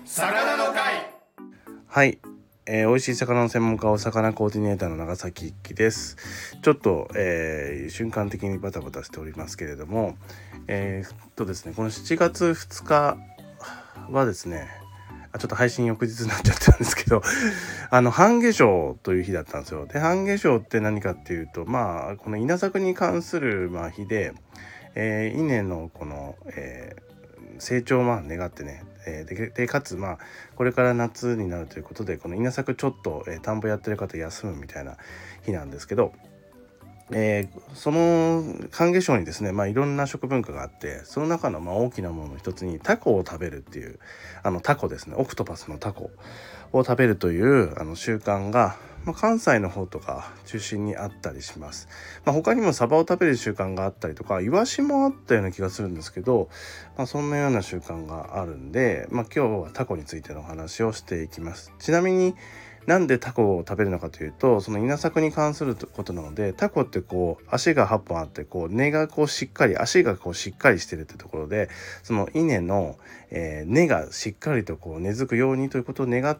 魚の会。 はい、美味しい魚の専門家お魚コーディネーターの長崎一樹です。ちょっと、瞬間的にバタバタしておりますけれども、ですね、この7月2日はですね、ちょっと配信翌日になっちゃったんですけど半夏生という日だったんですよ。で、半夏生って何かっていうと、この稲作に関する日で、稲のこの、成長を願ってね、でかつこれから夏になるということで、この稲作ちょっと、田んぼやってる方休むみたいな日なんですけど、その半夏生にですね、いろんな食文化があって、その中の大きなものの一つにタコを食べるっていう、タコですね、オクトパスのタコを食べるという習慣が、関西の方とか中心にあったりします。他にもサバを食べる習慣があったりとか、イワシもあったような気がするんですけど、そんなような習慣があるんで、今日はタコについてのお話をしていきます。ちなみになんでタコを食べるのかというと、その稲作に関することなので、タコって足が8本あって、根がしっかり、足がしっかりしてるってところで、その稲の、根がしっかりと根付くようにということを願って、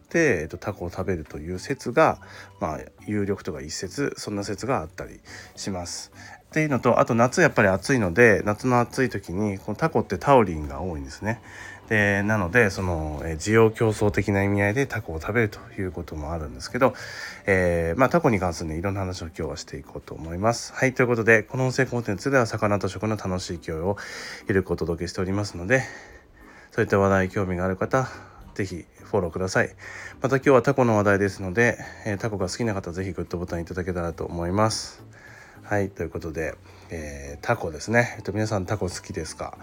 タコを食べるという説が、有力とか一説、そんな説があったりします。っていうのと、あと夏やっぱり暑いので、夏の暑い時にこのタコってタウリンが多いんですね。でなので、その需要競争的な意味合いでタコを食べるということもあるんですけど、タコに関するいろんな話を今日はしていこうと思います。はい、ということで、この音声コンテンツでは魚と食の楽しい共有をゆるくお届けしておりますので、そういった話題に興味がある方、ぜひフォローください。また今日はタコの話題ですので、タコが好きな方ぜひグッドボタンいただけたらと思います。はい、ということで、タコですね。皆さんタコ好きですか？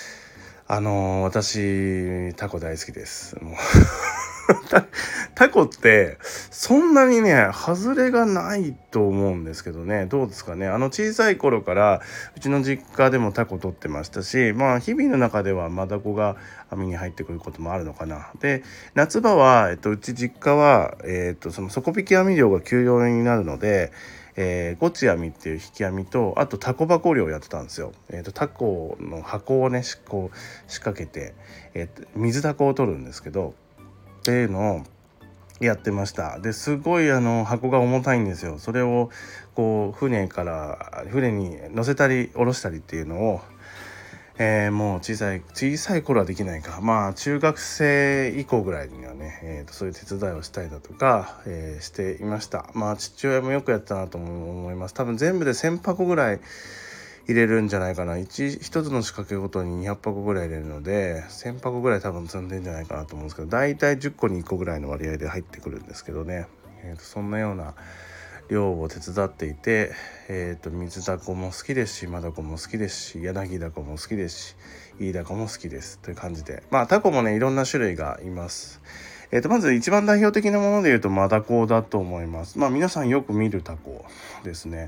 私タコ大好きです。もうタコってそんなにね外れがないと思うんですけどね、どうですかね。小さい頃からうちの実家でもタコ取ってましたし、日々の中ではマダコが網に入ってくることもあるのかな。で、夏場は、うち実家は、その底引き網漁が休漁になるので、ゴチ網っていう引き網と、あとタコ箱漁をやってたんですよ。タコの箱をね仕掛けて、水タコを取るんですけど、っていうのをやってました。ですごい箱が重たいんですよ。それを船に乗せたり下ろしたりっていうのを、もう小さい頃はできないか、中学生以降ぐらいにはね、そういう手伝いをしたりだとか、していました。父親もよくやったなと思います。多分全部で1000箱ぐらい入れるんじゃないかな。一つの仕掛けごとに200箱ぐらい入れるので、1000箱ぐらい多分積んでんじゃないかなと思うんですけど、だいたい10個に1個ぐらいの割合で入ってくるんですけどね、そんなような漁を手伝っていて、水ダコも好きですし、マダコも好きですし、柳ダコも好きですし、イイダコも好きですという感じで、タコもねいろんな種類がいます。まず一番代表的なものでいうとマダコだと思います。皆さんよく見るタコですね。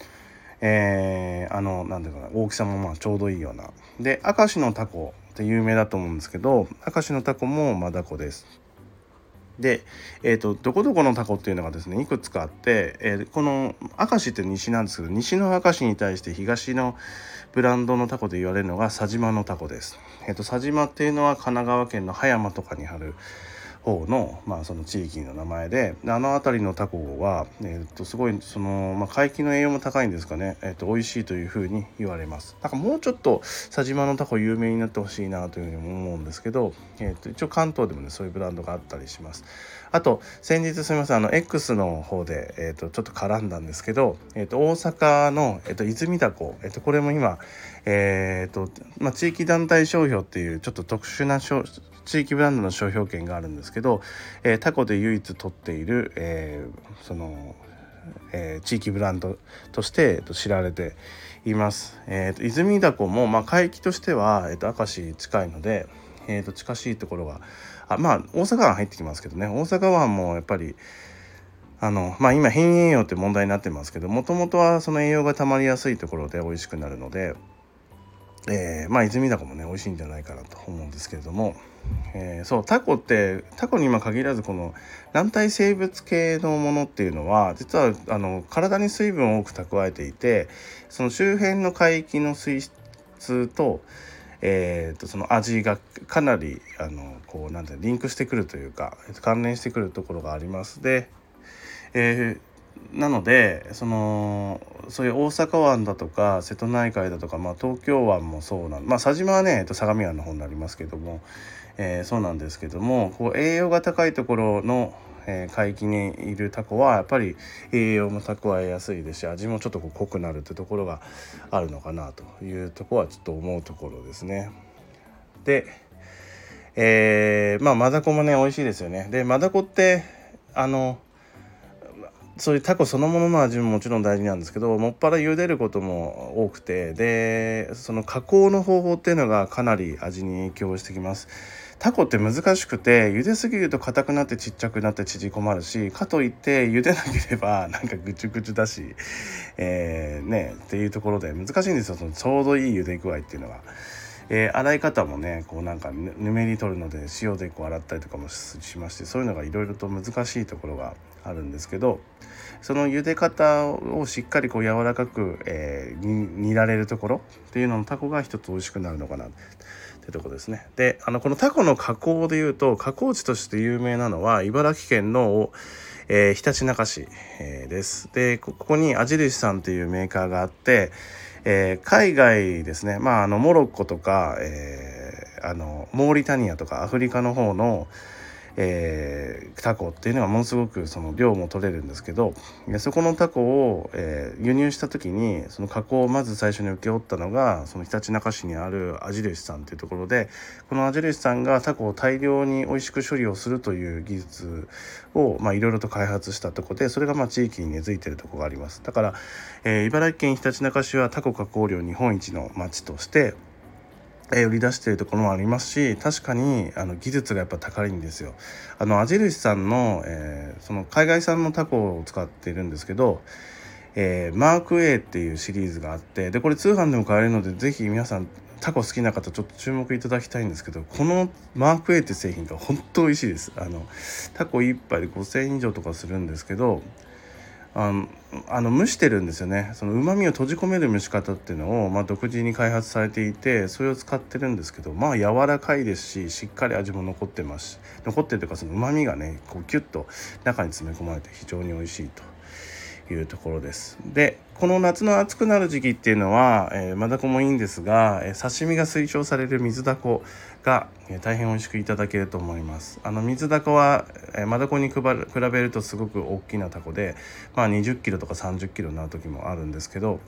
なんだかな、大きさもちょうどいいような。で、明石のタコって有名だと思うんですけど、明石のタコもマダコです。で、どこどこのタコっていうのがですねいくつかあって、この明石って西なんですけど、西の明石に対して東のブランドのタコで言われるのが佐島のタコです。佐島っていうのは神奈川県の葉山とかにある方の、その地域の名前で、辺りのタコは、すごいその、海域の栄養も高いんですかね、美味しいというふうに言われます。もうちょっと佐島のタコ有名になってほしいなというふうに思うんですけど、一応関東でもねそういうブランドがあったりします。あと先日すみません、X の方で、ちょっと絡んだんですけど、大阪の、泉タコ、これも今、地域団体商標っていうちょっと特殊な地域ブランドの商標権があるんですけど、タコで唯一取っている、地域ブランドとして知られています。泉ダコも海域としては、明石近いので、近しいところが大阪湾入ってきますけどね、大阪湾もやっぱり今変栄養って問題になってますけど、もともとはその栄養がたまりやすいところで美味しくなるので、泉ダコもね美味しいんじゃないかなと思うんですけれども、そうタコに今限らずこの軟体生物系のものっていうのは実は体に水分を多く蓄えていて、その周辺の海域の水質と、 その味がかなりなんてリンクしてくるというか関連してくるところがあります。で、なのでそういう大阪湾だとか瀬戸内海だとか、東京湾もそう佐島はね相模湾の方になりますけども、そうなんですけども、栄養が高いところの海域にいるタコはやっぱり栄養も蓄えやすいですし、味もちょっと濃くなるってところがあるのかなというところはちょっと思うところですね。で、マダコもね美味しいですよね。でマダコってそういうタコそのものの味ももちろん大事なんですけど、もっぱら茹でることも多くて、でその加工の方法っていうのがかなり味に影響してきます。タコって難しくて、茹ですぎると硬くなってちっちゃくなって縮こまるし、かといって茹でなければなんかぐちゅぐちゅだし、っていうところで難しいんですよ、そのちょうどいい茹で具合っていうのは。洗い方もねぬめり取るので塩で洗ったりとかもしまして、そういうのがいろいろと難しいところがあるんですけど、その茹で方をしっかり柔らかく、煮られるところっていうののタコが一つ美味しくなるのかなってとこですね。でこのタコの加工でいうと、加工地として有名なのは茨城県のひたちなか市、です。でここにあじるしさんっていうメーカーがあって、海外ですね、モロッコとか、モーリタニアとかアフリカの方の、タコっていうのはものすごくその量も取れるんですけど、そこのタコを、輸入した時にその加工をまず最初に請け負ったのがそのひたちなか市にあるあじるしさんっていうところで、このあじるしさんがタコを大量に美味しく処理をするという技術をいろいろと開発したところで、それが地域に根付いているところがあります。だから、茨城県ひたちなか市はタコ加工量日本一の町として売り出しているところもありますし、確かに技術がやっぱ高いんですよ。あじるしさんの、その海外産のタコを使っているんですけど、マーク A っていうシリーズがあって、でこれ通販でも買えるので、ぜひ皆さんタコ好きな方ちょっと注目いただきたいんですけど、このマーク A って製品が本当美味しいです。タコ1杯で5000円以上とかするんですけど、蒸してるんですよね。その旨味を閉じ込める蒸し方っていうのを、独自に開発されていて、それを使ってるんですけど、柔らかいですし、しっかり味も残ってますし、残ってるというか、その旨味がねキュッと中に詰め込まれて非常に美味しいというところです。でこの夏の暑くなる時期っていうのは、マダコもいいんですが、刺身が推奨される水ダコが、大変美味しくいただけると思います。水ダコは、マダコに比べるとすごく大きなタコで、20キロとか30キロになる時もあるんですけど、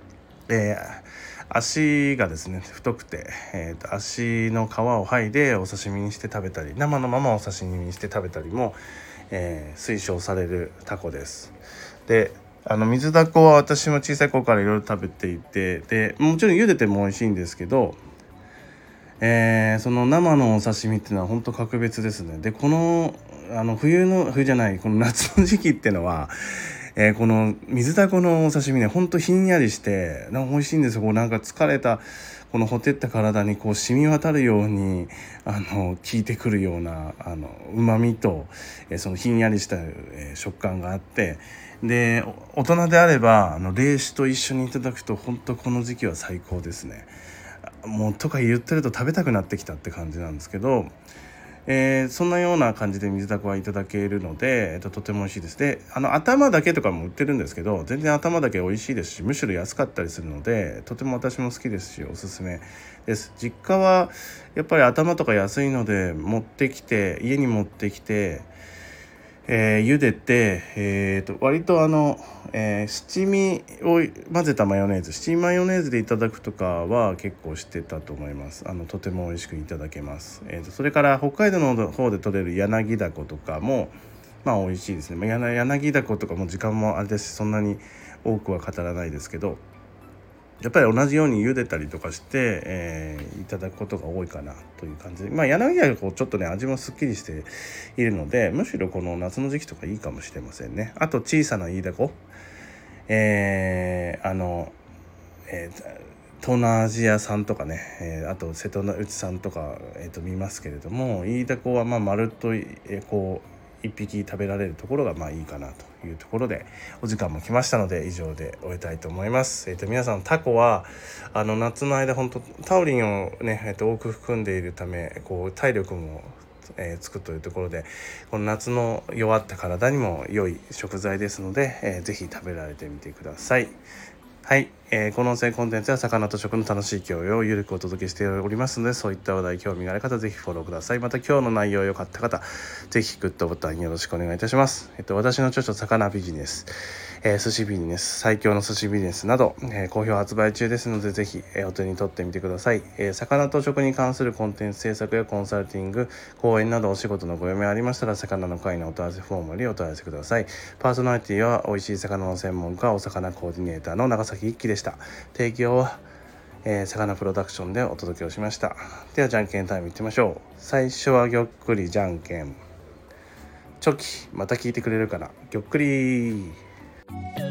足がですね太くて、足の皮を剥いでお刺身にして食べたり、生のままお刺身にして食べたりも、推奨されるタコです。で水ダコは私も小さい頃からいろいろ食べていて、でもちろん茹でても美味しいんですけど、その生のお刺身っていうのは本当格別ですね。でこの冬じゃないこの夏の時期っていうのは、この水ダコのお刺身ねほんとひんやりして美味しいんですよ。なんか疲れたこのほてった体に染み渡るように効いてくるような旨味と、そのひんやりした、食感があって、で大人であれば冷酒と一緒にいただくと本当この時期は最高ですね。もうとか言ってると食べたくなってきたって感じなんですけど、そんなような感じで水ダコはいただけるので、とても美味しいです。で頭だけとかも売ってるんですけど、全然頭だけ美味しいですし、むしろ安かったりするのでとても私も好きですしおすすめです。実家はやっぱり頭とか安いので家に持ってきて、茹でて、割と七味を混ぜた七味マヨネーズでいただくとかは結構してたと思います。とても美味しくいただけます。それから北海道の方で採れる柳ダコとかも美味しいですね。柳ダコとかも時間もあれですし、そんなに多くは語らないですけど、やっぱり同じように茹でたりとかして、いただくことが多いかなという感じで、柳はちょっとね味もすっきりしているので、むしろこの夏の時期とかいいかもしれませんね。あと小さなイイダコ、東南アジア産とかね、あと瀬戸内産とか、見ますけれども、イイダコは丸っと 1匹食べられるところがいいかなというところで、お時間も来ましたので以上で終えたいと思います。皆さん、タコは夏の間本当タウリンをね、多く含んでいるため体力もつくというところで、この夏の弱った体にも良い食材ですので、ぜひ食べられてみてください。はい、この音声コンテンツは魚と食の楽しい共有をゆるくお届けしておりますので、そういった話題興味がある方ぜひフォローください。また今日の内容良かった方ぜひグッドボタンよろしくお願いいたします。私の著書魚ビジネス、寿司ビジネス、最強の寿司ビジネスなど、好評発売中ですのでぜひ、お手に取ってみてください。魚と食に関するコンテンツ制作やコンサルティング、講演などお仕事のご用命ありましたら魚の会のお問い合わせフォームよりお問い合わせください。パーソナリティは美味しい魚の専門家お魚コーディネーターの長崎一輝でした。提供は、魚プロダクションでお届けをしました。ではじゃんけんタイムいってみましょう。最初はぎょっくりじゃんけんチョキ。また聞いてくれるかな。ぎょっくり。